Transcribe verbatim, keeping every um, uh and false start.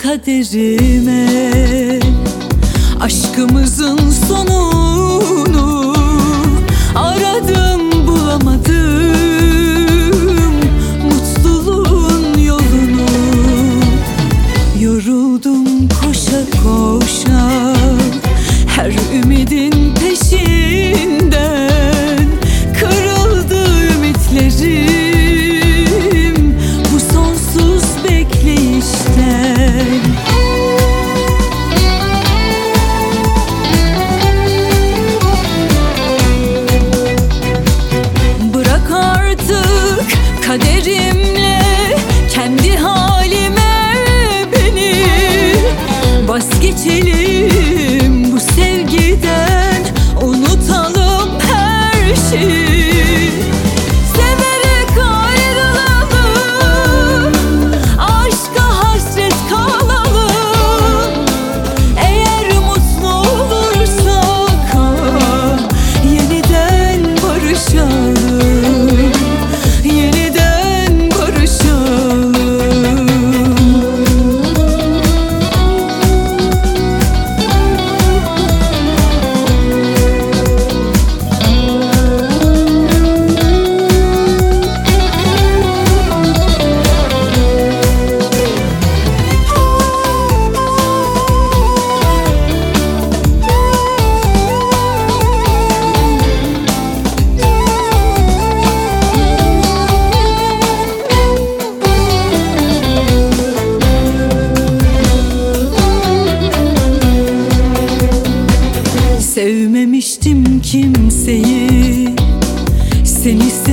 kaderime. Aşkımızın sonunu aradım, bulamadım. Mutluluğun yolunu yoruldum koşa koşa, her ümidin peşinden. Kırıldı ümitlerim bu sonsuz bekleyişten. Bırak artık kaderimle kendi halime beni. Vazgeçelim bu sevgiden, unutalım her şeyi. Severek ayrılalım, aşka hasret kalalım. Eğer mutlu olursak ah, yeniden barışalım, yeniden barışalım. Sevmemiştim kimseyi, seni